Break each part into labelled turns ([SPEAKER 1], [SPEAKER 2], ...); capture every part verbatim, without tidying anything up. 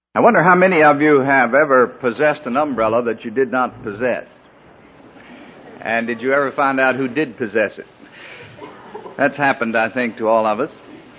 [SPEAKER 1] I wonder how many of you have ever possessed an umbrella that you did not possess. And did you ever find out who did possess it? That's happened, I think, to all of us.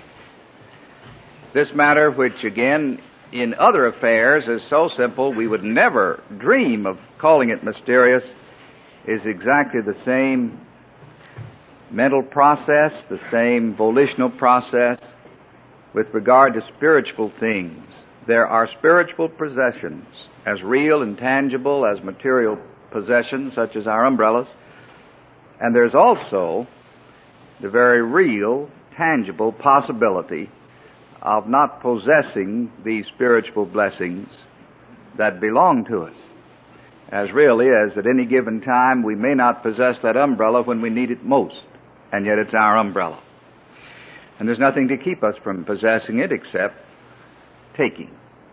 [SPEAKER 1] This matter, which again, in other affairs is so simple we would never dream of calling it mysterious, is exactly the same mental process, the same volitional process with regard to spiritual things. There are spiritual possessions, as real and tangible as material possessions, such as our umbrellas. And there's also the very real, tangible possibility of not possessing these spiritual blessings that belong to us. As really as at any given time we may not possess that umbrella when we need it most, and yet it's our umbrella. And there's nothing to keep us from possessing it except taking.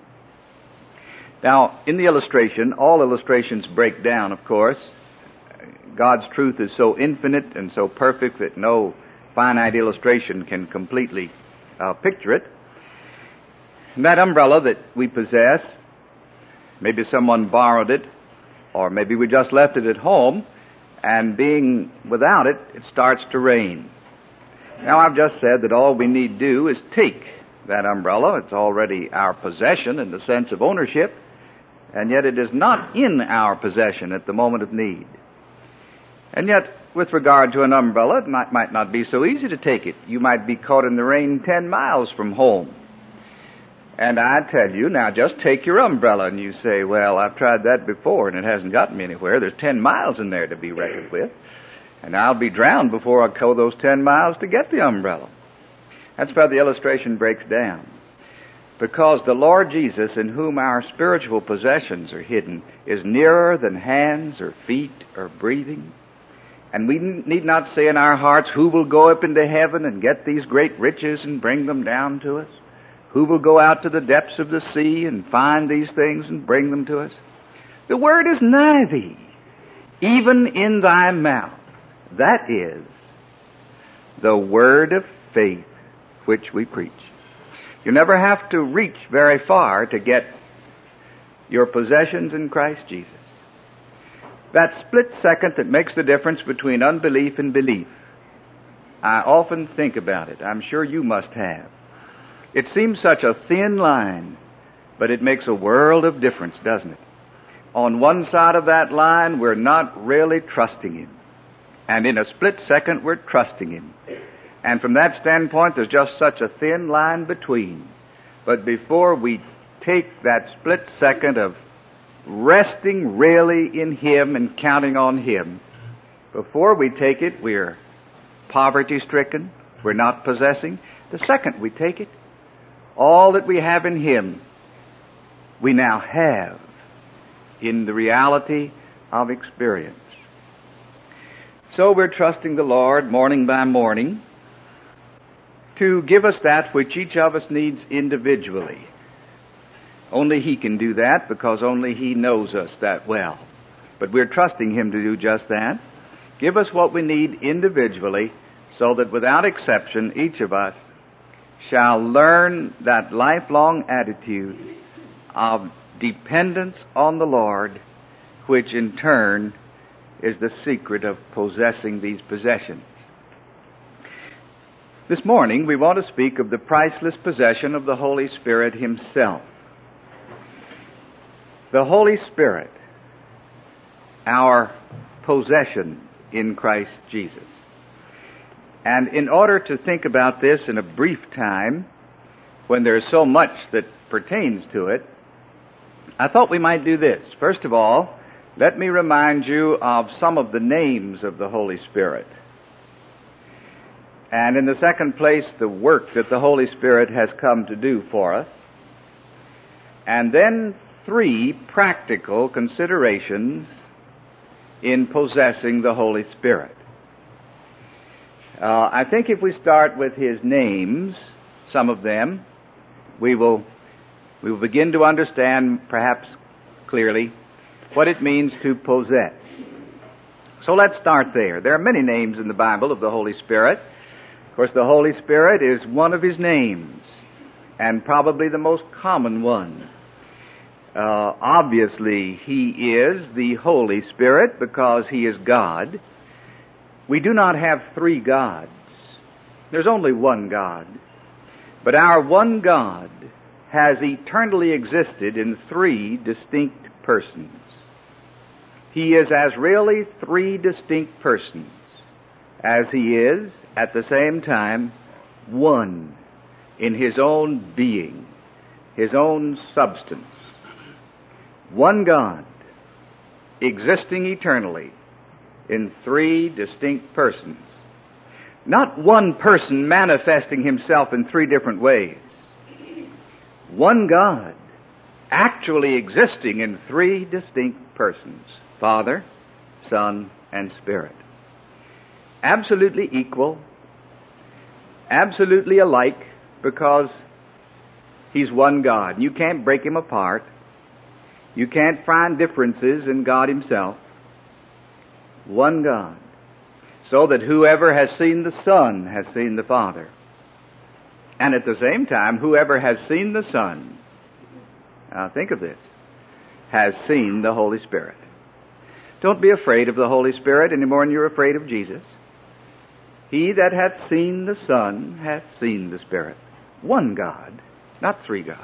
[SPEAKER 1] Now, in the illustration, all illustrations break down, of course. God's truth is so infinite and so perfect that no finite illustration can completely uh, picture it. And that umbrella that we possess, maybe someone borrowed it, or maybe we just left it at home, and being without it, it starts to rain. Now, I've just said that all we need do is take that umbrella. It's already our possession in the sense of ownership, and yet it is not in our possession at the moment of need. And yet, with regard to an umbrella, it might, might not be so easy to take it. You might be caught in the rain ten miles from home. And I tell you, now just take your umbrella, and you say, well, I've tried that before, and it hasn't gotten me anywhere. There's ten miles in there to be reckoned with. And I'll be drowned before I go those ten miles to get the umbrella. That's where the illustration breaks down. Because the Lord Jesus, in whom our spiritual possessions are hidden, is nearer than hands or feet or breathing. And we need not say in our hearts, who will go up into heaven and get these great riches and bring them down to us? Who will go out to the depths of the sea and find these things and bring them to us? The word is nigh thee, even in thy mouth. That is the word of faith which we preach. You never have to reach very far to get your possessions in Christ Jesus. That split second that makes the difference between unbelief and belief, I often think about it. I'm sure you must have. It seems such a thin line, but it makes a world of difference, doesn't it? On one side of that line, we're not really trusting Him. And in a split second, we're trusting Him. And from that standpoint, there's just such a thin line between. But before we take that split second of resting really in Him and counting on Him, before we take it, we're poverty-stricken. We're not possessing. The second we take it, all that we have in Him, we now have in the reality of experience. So we're trusting the Lord morning by morning to give us that which each of us needs individually. Only He can do that because only He knows us that well. But we're trusting Him to do just that. Give us what we need individually so that without exception each of us shall learn that lifelong attitude of dependence on the Lord, which in turn is the secret of possessing these possessions. This morning we want to speak of the priceless possession of the Holy Spirit Himself. The Holy Spirit, our possession in Christ Jesus. And in order to think about this in a brief time, when there's so much that pertains to it, I thought we might do this. First of all, let me remind you of some of the names of the Holy Spirit. And in the second place, the work that the Holy Spirit has come to do for us. And then three practical considerations in possessing the Holy Spirit. Uh, I think if we start with His names, some of them, we will, we will begin to understand perhaps clearly what it means to possess. So let's start there. There are many names in the Bible of the Holy Spirit. Of course, the Holy Spirit is one of His names, and probably the most common one. Uh, obviously, He is the Holy Spirit because He is God. We do not have three gods. There's only one God. But our one God has eternally existed in three distinct persons. He is as really three distinct persons as He is, at the same time, one in His own being, His own substance. One God, existing eternally in three distinct persons. Not one person manifesting Himself in three different ways. One God, actually existing in three distinct persons. Father, Son, and Spirit. Absolutely equal, absolutely alike, because He's one God. You can't break Him apart. You can't find differences in God Himself. One God. So that whoever has seen the Son has seen the Father. And at the same time, whoever has seen the Son, now think of this, has seen the Holy Spirit. Don't be afraid of the Holy Spirit any more than you're afraid of Jesus. He that hath seen the Son hath seen the Spirit. One God, not three gods.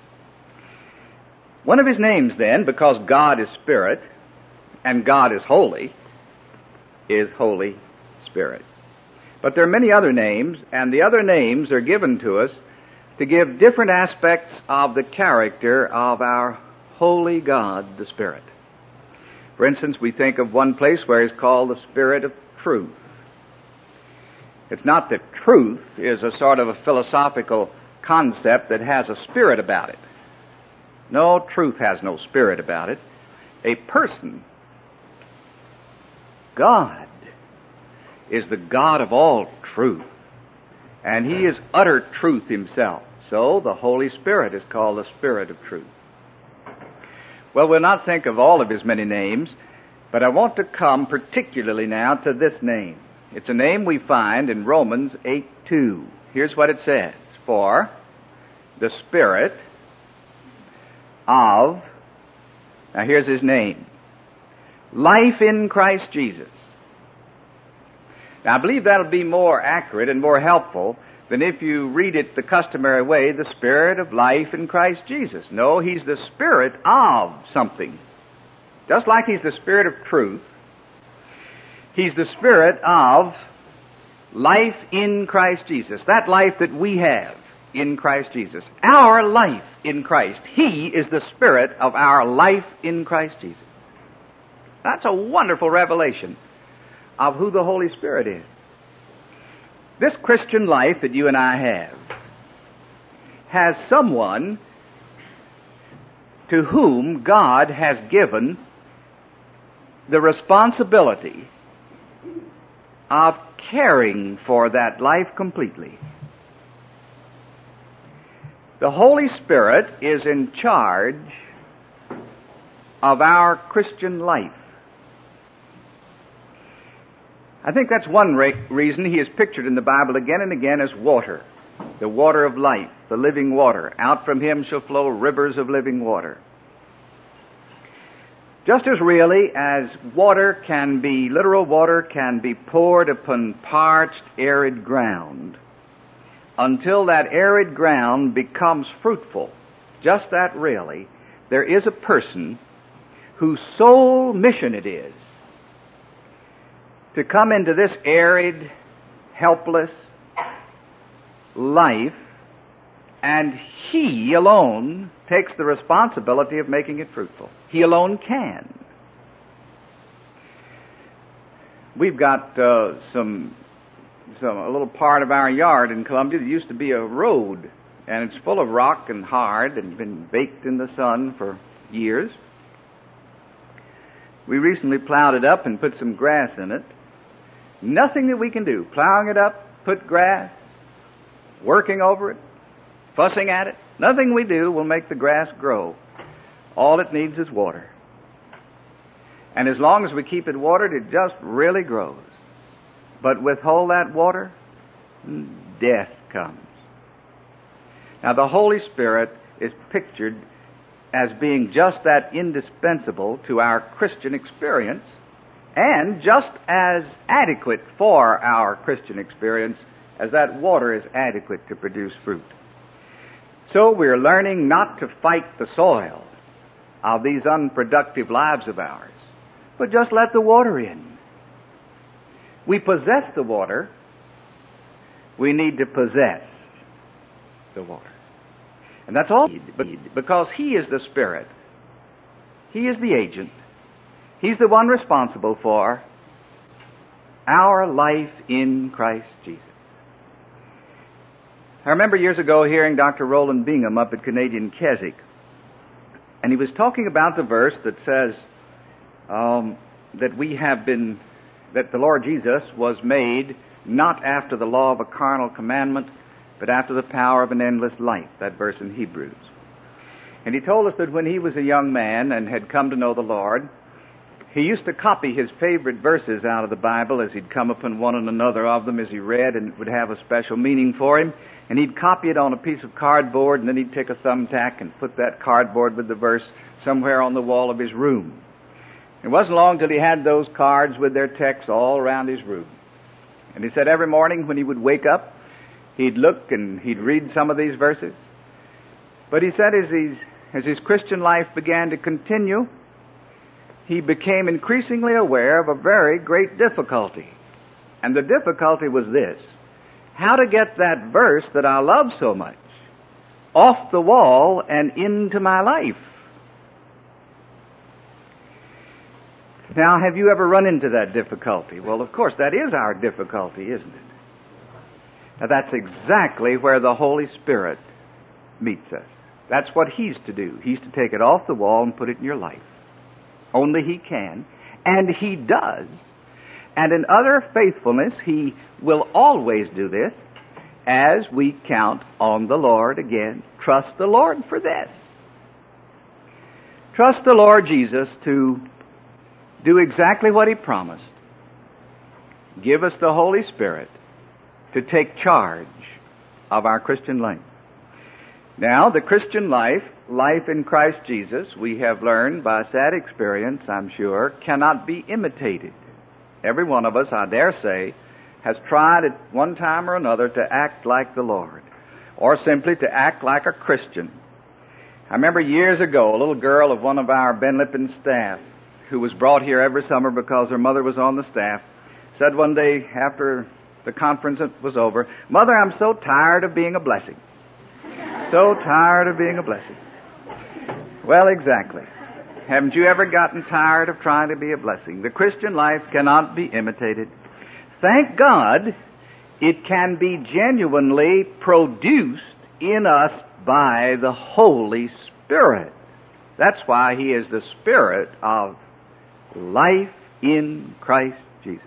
[SPEAKER 1] One of His names then, because God is Spirit and God is holy, is Holy Spirit. But there are many other names, and the other names are given to us to give different aspects of the character of our holy God, the Spirit. For instance, we think of one place where He's called the Spirit of Truth. It's not that truth is a sort of a philosophical concept that has a spirit about it. No, truth has no spirit about it. A person, God, is the God of all truth. And He is utter truth Himself. So the Holy Spirit is called the Spirit of Truth. Well, we'll not think of all of His many names, but I want to come particularly now to this name. It's a name we find in Romans eight two. Here's what it says. For the Spirit of, now here's His name, life in Christ Jesus. Now I believe that'll be more accurate and more helpful than if you read it the customary way, the Spirit of life in Christ Jesus. No, He's the Spirit of something. Just like He's the Spirit of truth, He's the Spirit of life in Christ Jesus. That life that we have in Christ Jesus. Our life in Christ. He is the Spirit of our life in Christ Jesus. That's a wonderful revelation of who the Holy Spirit is. This Christian life that you and I have has someone to whom God has given the responsibility of caring for that life completely. The Holy Spirit is in charge of our Christian life. I think that's one re- reason He is pictured in the Bible again and again as water, the water of life, the living water. Out from Him shall flow rivers of living water. Just as really as water can be, literal water can be poured upon parched, arid ground until that arid ground becomes fruitful, just that really, there is a person whose sole mission it is to come into this arid, helpless life, and He alone takes the responsibility of making it fruitful. He alone can. We've got uh, some, some a little part of our yard in Columbia that used to be a road, and it's full of rock and hard and been baked in the sun for years. We recently plowed it up and put some grass in it. Nothing that we can do, plowing it up, put grass, working over it, fussing at it, nothing we do will make the grass grow. All it needs is water. And as long as we keep it watered, it just really grows. But withhold that water, death comes. Now the Holy Spirit is pictured as being just that indispensable to our Christian experience and just as adequate for our Christian experience as that water is adequate to produce fruit. So we're learning not to fight the soil of these unproductive lives of ours, but just let the water in. We possess the water. We need to possess the water. And that's all, because He is the Spirit. He is the agent. He's the one responsible for our life in Christ Jesus. I remember years ago hearing Doctor Roland Bingham up at Canadian Keswick, and he was talking about the verse that says um, that we have been, that the Lord Jesus was made not after the law of a carnal commandment, but after the power of an endless life, that verse in Hebrews. And he told us that when he was a young man and had come to know the Lord, he used to copy his favorite verses out of the Bible as he'd come upon one and another of them as he read, and it would have a special meaning for him. And he'd copy it on a piece of cardboard, and then he'd take a thumbtack and put that cardboard with the verse somewhere on the wall of his room. It wasn't long till he had those cards with their text all around his room. And he said every morning when he would wake up, he'd look and he'd read some of these verses. But he said as, he's, as his Christian life began to continue, he became increasingly aware of a very great difficulty. And the difficulty was this: how to get that verse that I love so much off the wall and into my life. Now, have you ever run into that difficulty? Well, of course, that is our difficulty, isn't it? Now, that's exactly where the Holy Spirit meets us. That's what He's to do. He's to take it off the wall and put it in your life. Only He can, and He does. And in utter faithfulness, He will always do this as we count on the Lord again. Trust the Lord for this. Trust the Lord Jesus to do exactly what He promised. Give us the Holy Spirit to take charge of our Christian life. Now, the Christian life, life in Christ Jesus, we have learned by sad experience, I'm sure, cannot be imitated. Every one of us, I dare say, has tried at one time or another to act like the Lord, or simply to act like a Christian. I remember years ago, a little girl of one of our Ben Lippen staff, who was brought here every summer because her mother was on the staff, said one day after the conference was over, "Mother, I'm so tired of being a blessing. So tired of being a blessing." Well, exactly. Haven't you ever gotten tired of trying to be a blessing? The Christian life cannot be imitated. Thank God it can be genuinely produced in us by the Holy Spirit. That's why He is the Spirit of life in Christ Jesus.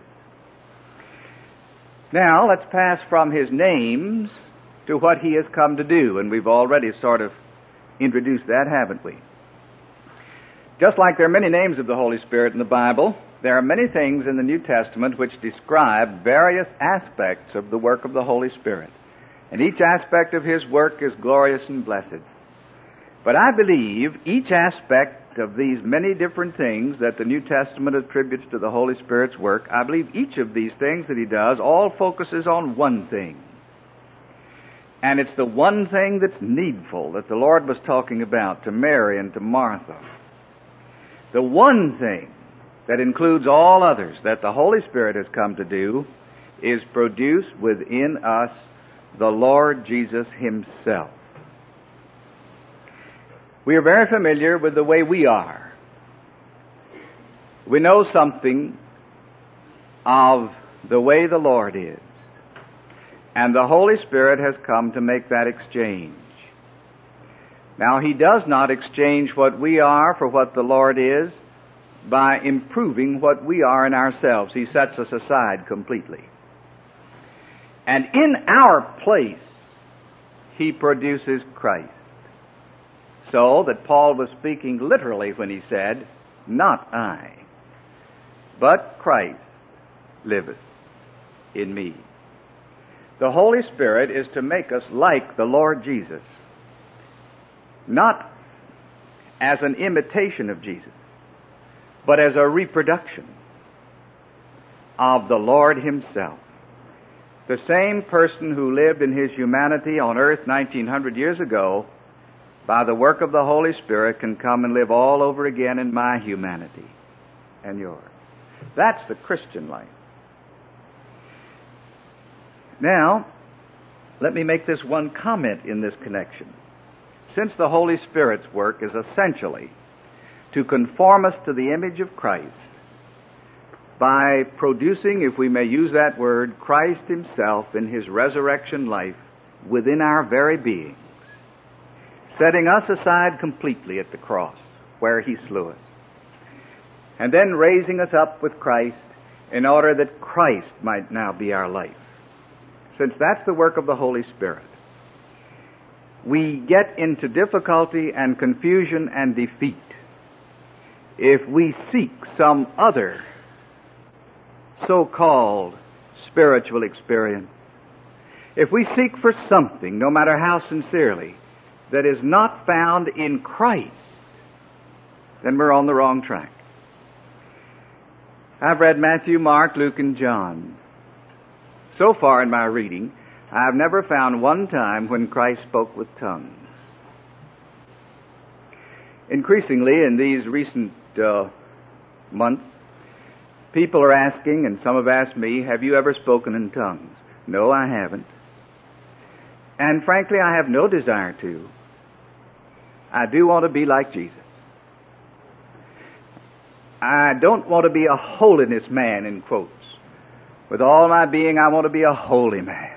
[SPEAKER 1] Now, let's pass from His names to what He has come to do, and we've already sort of introduced that, haven't we? Just like there are many names of the Holy Spirit in the Bible, there are many things in the New Testament which describe various aspects of the work of the Holy Spirit. And each aspect of His work is glorious and blessed. But I believe each aspect of these many different things that the New Testament attributes to the Holy Spirit's work, I believe each of these things that He does all focuses on one thing. And it's the one thing that's needful that the Lord was talking about to Mary and to Martha. The one thing that includes all others that the Holy Spirit has come to do is produce within us the Lord Jesus Himself. We are very familiar with the way we are. We know something of the way the Lord is. And the Holy Spirit has come to make that exchange. Now, He does not exchange what we are for what the Lord is by improving what we are in ourselves. He sets us aside completely. And in our place, He produces Christ. So that Paul was speaking literally when he said, "Not I, but Christ liveth in me." The Holy Spirit is to make us like the Lord Jesus. Not as an imitation of Jesus, but as a reproduction of the Lord himself. The same person who lived in his humanity on earth nineteen hundred years ago, by the work of the Holy Spirit, can come and live all over again in my humanity and yours. That's the Christian life. Now, let me make this one comment in this connection. Since the Holy Spirit's work is essentially to conform us to the image of Christ by producing, if we may use that word, Christ himself in his resurrection life within our very beings, setting us aside completely at the cross where he slew us, and then raising us up with Christ in order that Christ might now be our life. Since that's the work of the Holy Spirit, we get into difficulty and confusion and defeat if we seek some other so-called spiritual experience. If we seek for something, no matter how sincerely, that is not found in Christ, then we're on the wrong track. I've read Matthew, Mark, Luke, and John. So far in my reading, I've never found one time when Christ spoke with tongues. Increasingly, in these recent uh, months, people are asking, and some have asked me, have you ever spoken in tongues? No, I haven't. And frankly, I have no desire to. I do want to be like Jesus. I don't want to be a holiness man, in quotes. With all my being, I want to be a holy man.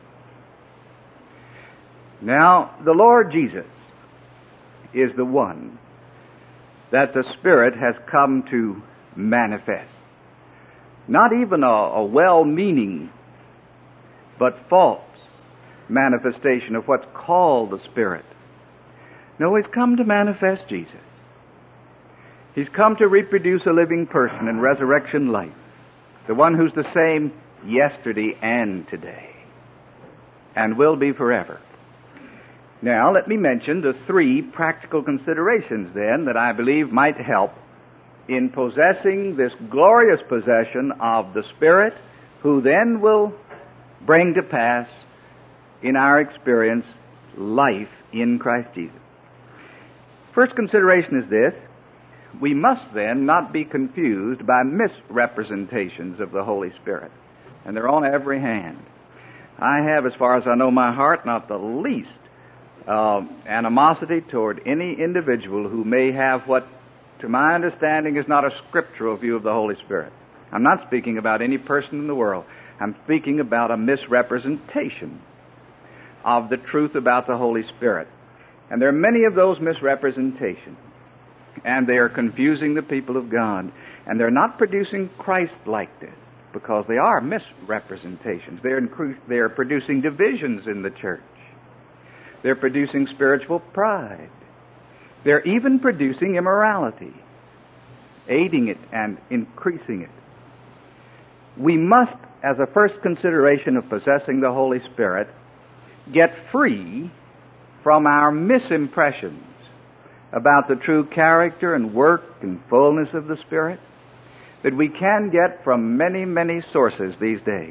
[SPEAKER 1] Now, the Lord Jesus is the one that the Spirit has come to manifest. Not even a, a well-meaning, but false manifestation of what's called the Spirit. No, he's come to manifest Jesus. He's come to reproduce a living person in resurrection life, the one who's the same yesterday and today, and will be forever. Now, let me mention the three practical considerations, then, that I believe might help in possessing this glorious possession of the Spirit, who then will bring to pass, in our experience, life in Christ Jesus. First consideration is this: we must then not be confused by misrepresentations of the Holy Spirit. And they're on every hand. I have, as far as I know my heart, not the least uh, animosity toward any individual who may have what, to my understanding, is not a scriptural view of the Holy Spirit. I'm not speaking about any person in the world. I'm speaking about a misrepresentation of the truth about the Holy Spirit. And there are many of those misrepresentations. And they are confusing the people of God. And they're not producing Christ-likeness, because they are misrepresentations. They're, incre- they're producing divisions in the church. They're producing spiritual pride. They're even producing immorality, aiding it and increasing it. We must, as a first consideration of possessing the Holy Spirit, get free from our misimpressions about the true character and work and fullness of the Spirit that we can get from many, many sources these days.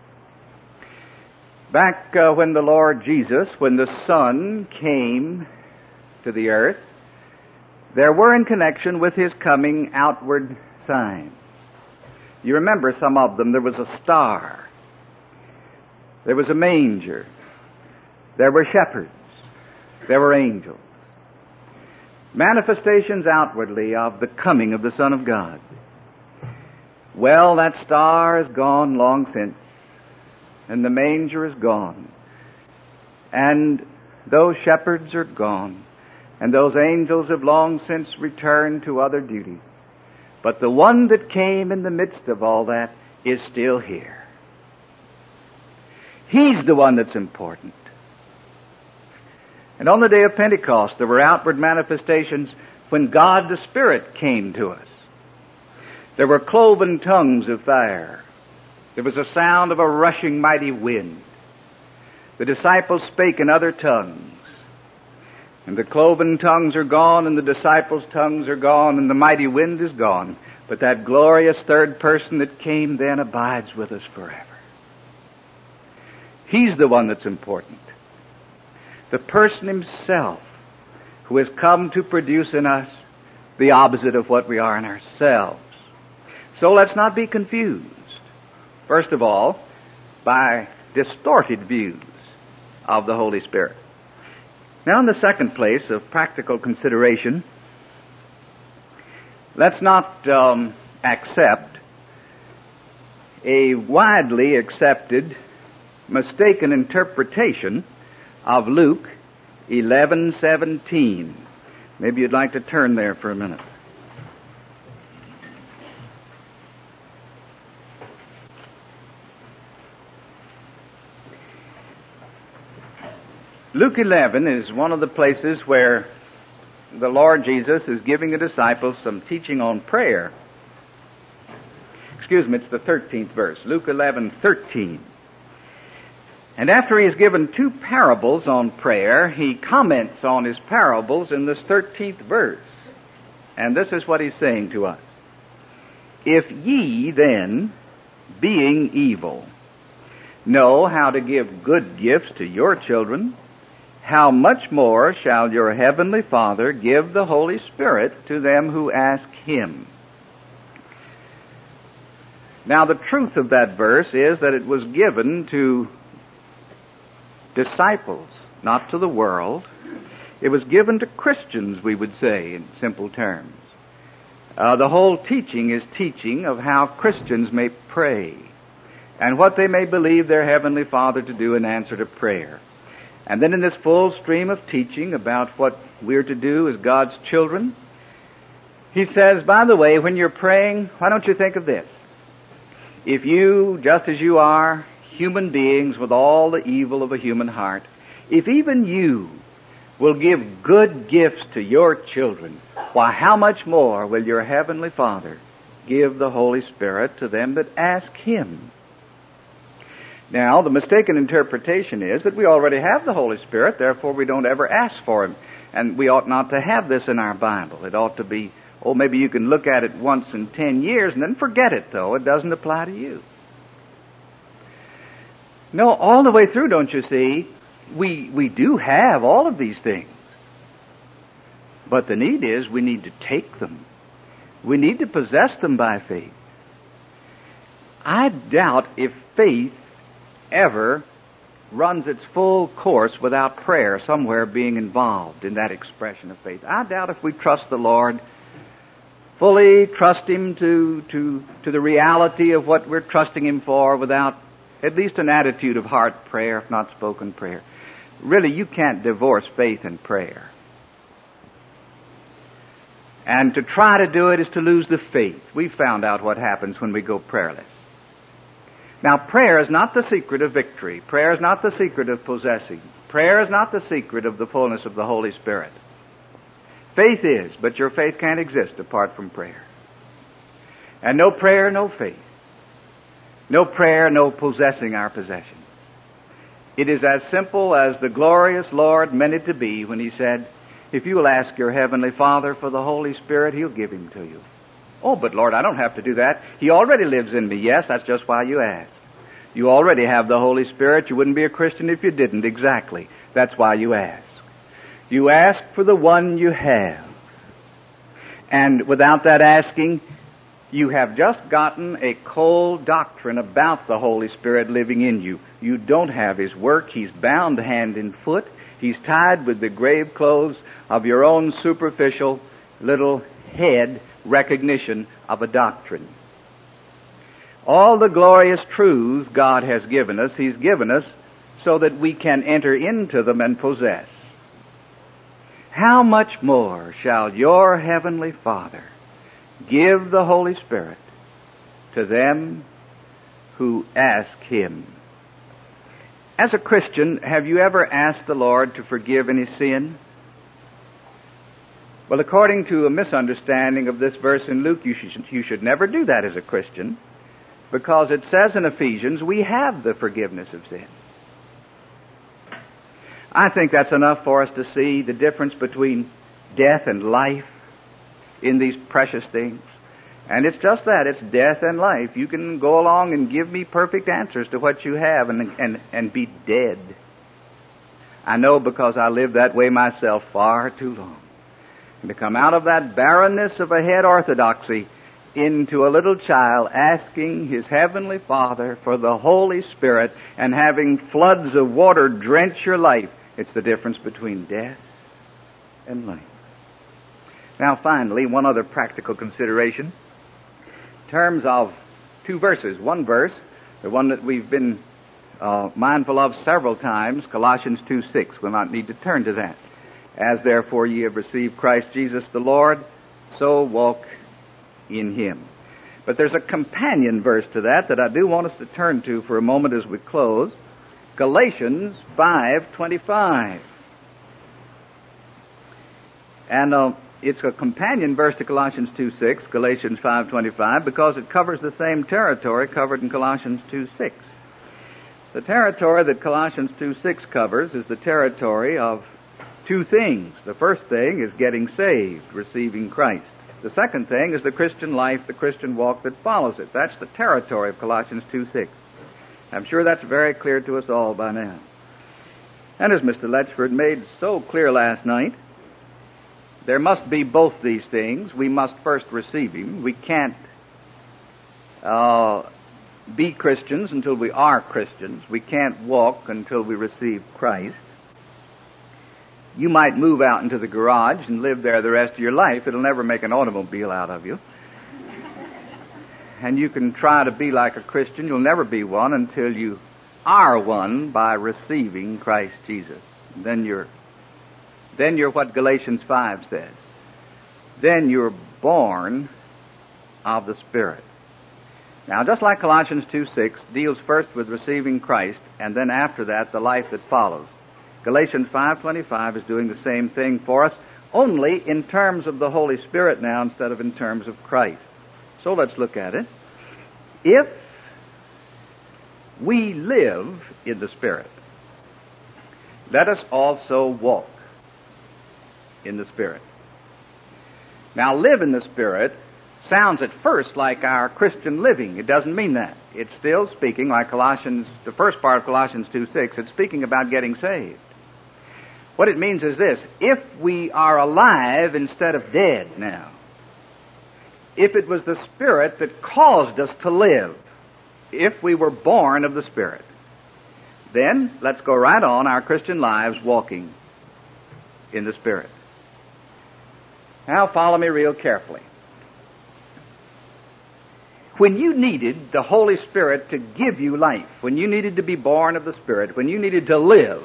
[SPEAKER 1] Back uh, when the Lord Jesus, when the Son came to the earth, there were in connection with his coming outward signs. You remember some of them. There was a star. There was a manger. There were shepherds. There were angels. Manifestations outwardly of the coming of the Son of God. Well, that star is gone long since, and the manger is gone, and those shepherds are gone, and those angels have long since returned to other duties. But the one that came in the midst of all that is still here. He's the one that's important. And on the day of Pentecost, there were outward manifestations when God the Spirit came to us. There were cloven tongues of fire. There was a sound of a rushing mighty wind. The disciples spake in other tongues. And the cloven tongues are gone, and the disciples' tongues are gone, and the mighty wind is gone. But that glorious third person that came then abides with us forever. He's the one that's important. The person himself who has come to produce in us the opposite of what we are in ourselves. So let's not be confused, first of all, by distorted views of the Holy Spirit. Now, in the second place of practical consideration, let's not um, accept a widely accepted mistaken interpretation of Luke eleven seventeen. Maybe you'd like to turn there for a minute. Luke eleven is one of the places where the Lord Jesus is giving the disciples some teaching on prayer. Excuse me, it's the thirteenth verse, Luke eleven thirteen. And after he has given two parables on prayer, he comments on his parables in this thirteenth verse. And this is what he's saying to us. If ye then, being evil, know how to give good gifts to your children, how much more shall your heavenly Father give the Holy Spirit to them who ask him? Now, the truth of that verse is that it was given to disciples, not to the world. It was given to Christians, we would say, in simple terms. Uh, the whole teaching is teaching of how Christians may pray and what they may believe their Heavenly Father to do in answer to prayer. And then in this full stream of teaching about what we're to do as God's children, he says, by the way, when you're praying, why don't you think of this? If you, just as you are, human beings with all the evil of a human heart, if even you will give good gifts to your children, why, how much more will your Heavenly Father give the Holy Spirit to them that ask him? Now, the mistaken interpretation is that we already have the Holy Spirit, therefore we don't ever ask for him. And we ought not to have this in our Bible. It ought to be, oh, maybe you can look at it once in ten years and then forget it, though. It doesn't apply to you. No, all the way through, don't you see, we we do have all of these things. But the need is we need to take them. We need to possess them by faith. I doubt if faith ever runs its full course without prayer somewhere being involved in that expression of faith. I doubt if we trust the Lord, fully trust him to, to, to the reality of what we're trusting him for without at least an attitude of heart prayer, if not spoken prayer. Really, you can't divorce faith and prayer. And to try to do it is to lose the faith. We've found out what happens when we go prayerless. Now, prayer is not the secret of victory. Prayer is not the secret of possessing. Prayer is not the secret of the fullness of the Holy Spirit. Faith is, but your faith can't exist apart from prayer. And no prayer, no faith. No prayer, no possessing our possession. It is as simple as the glorious Lord meant it to be when he said, if you will ask your Heavenly Father for the Holy Spirit, he'll give him to you. Oh, but Lord, I don't have to do that. He already lives in me. Yes, that's just why you asked. You already have the Holy Spirit. You wouldn't be a Christian if you didn't. Exactly. That's why you ask. You ask for the one you have. And without that asking, you have just gotten a cold doctrine about the Holy Spirit living in you. You don't have his work. He's bound hand and foot. He's tied with the grave clothes of your own superficial little head recognition of a doctrine. All the glorious truths God has given us, he's given us so that we can enter into them and possess. How much more shall your Heavenly Father give the Holy Spirit to them who ask him? As a Christian, have you ever asked the Lord to forgive any sin? Well, according to a misunderstanding of this verse in Luke, you should, you should never do that as a Christian, because it says in Ephesians, we have the forgiveness of sin. I think that's enough for us to see the difference between death and life in these precious things. And it's just that. It's death and life. You can go along and give me perfect answers to what you have and, and, and be dead. I know because I lived that way myself far too long. And to come out of that barrenness of a head orthodoxy into a little child asking his heavenly Father for the Holy Spirit and having floods of water drench your life, it's the difference between death and life. Now finally, one other practical consideration. In terms of two verses. One verse, the one that we've been uh, mindful of several times, Colossians two six. We'll not need to turn to that. As therefore ye have received Christ Jesus the Lord, so walk in Him. But there's a companion verse to that that I do want us to turn to for a moment as we close. Galatians five twenty-five. And uh, it's a companion verse to Colossians two six, Galatians five twenty-five, because it covers the same territory covered in Colossians two six. The territory that Colossians two six covers is the territory of two things. The first thing is getting saved, receiving Christ. The second thing is the Christian life, the Christian walk that follows it. That's the territory of Colossians two six. I'm sure that's very clear to us all by now. And as Mister Letchford made so clear last night, there must be both these things. We must first receive Him. We can't uh, be Christians until we are Christians. We can't walk until we receive Christ. You might move out into the garage and live there the rest of your life. It'll never make an automobile out of you. And you can try to be like a Christian. You'll never be one until you are one by receiving Christ Jesus. Then you're Then you're what Galatians five says. Then you're born of the Spirit. Now, just like Colossians two six deals first with receiving Christ, and then after that, the life that follows, Galatians five twenty-five is doing the same thing for us, only in terms of the Holy Spirit now instead of in terms of Christ. So let's look at it. If we live in the Spirit, let us also walk in the Spirit. Now, live in the Spirit sounds at first like our Christian living. It doesn't mean that. It's still speaking like Colossians, the first part of Colossians two six, it's speaking about getting saved. What it means is this: if we are alive instead of dead now, if it was the Spirit that caused us to live, if we were born of the Spirit, then let's go right on our Christian lives walking in the Spirit. Now follow me real carefully. When you needed the Holy Spirit to give you life, when you needed to be born of the Spirit, when you needed to live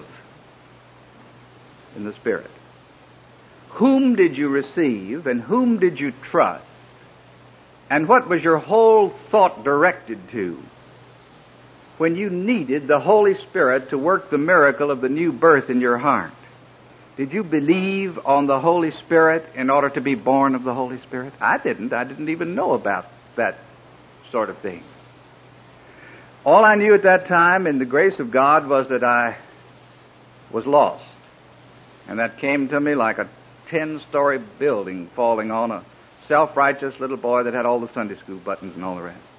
[SPEAKER 1] in the Spirit, whom did you receive and whom did you trust? And what was your whole thought directed to when you needed the Holy Spirit to work the miracle of the new birth in your heart? Did you believe on the Holy Spirit in order to be born of the Holy Spirit? I didn't. I didn't even know about that sort of thing. All I knew at that time in the grace of God was that I was lost. And that came to me like a ten-story building falling on a self-righteous little boy that had all the Sunday school buttons and all the rest.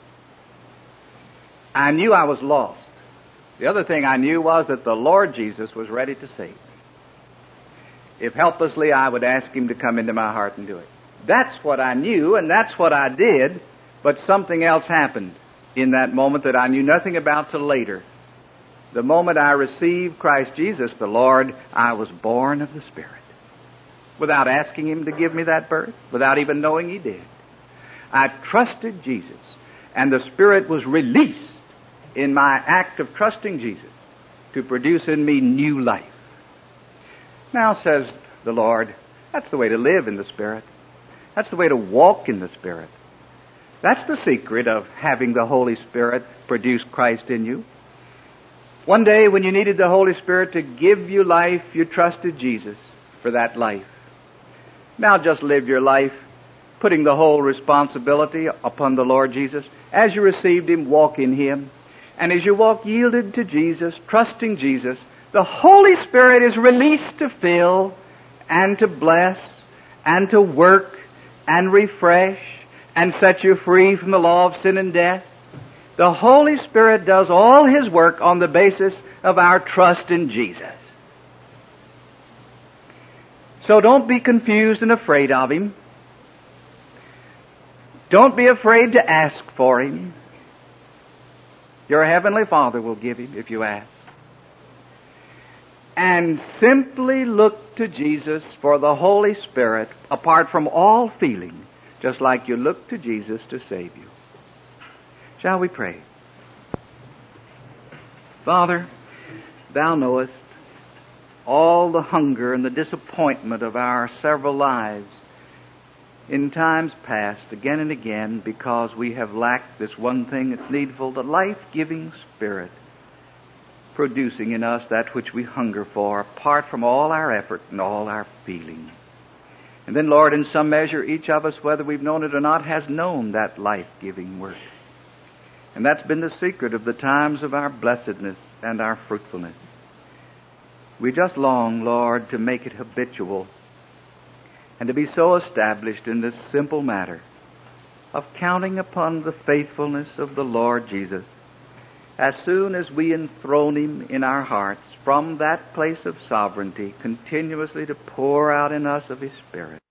[SPEAKER 1] I knew I was lost. The other thing I knew was that the Lord Jesus was ready to save me. If helplessly, I would ask Him to come into my heart and do it. That's what I knew, and that's what I did, but something else happened in that moment that I knew nothing about till later. The moment I received Christ Jesus, the Lord, I was born of the Spirit. Without asking Him to give me that birth, without even knowing He did. I trusted Jesus, and the Spirit was released in my act of trusting Jesus to produce in me new life. Now, says the Lord, that's the way to live in the Spirit. That's the way to walk in the Spirit. That's the secret of having the Holy Spirit produce Christ in you. One day when you needed the Holy Spirit to give you life, you trusted Jesus for that life. Now just live your life putting the whole responsibility upon the Lord Jesus. As you received Him, walk in Him. And as you walk yielded to Jesus, trusting Jesus, The Holy Spirit is released to fill and to bless and to work and refresh and set you free from the law of sin and death. The Holy Spirit does all His work on the basis of our trust in Jesus. So don't be confused and afraid of Him. Don't be afraid to ask for Him. Your Heavenly Father will give Him if you ask. And simply look to Jesus for the Holy Spirit apart from all feeling, just like you look to Jesus to save you. Shall we pray? Father, Thou knowest all the hunger and the disappointment of our several lives in times past, again and again, because we have lacked this one thing that's needful, the life-giving Spirit, producing in us that which we hunger for, apart from all our effort and all our feeling. And then, Lord, in some measure, each of us, whether we've known it or not, has known that life-giving work. And that's been the secret of the times of our blessedness and our fruitfulness. We just long, Lord, to make it habitual and to be so established in this simple matter of counting upon the faithfulness of the Lord Jesus as soon as we enthrone Him in our hearts from that place of sovereignty continuously to pour out in us of His Spirit.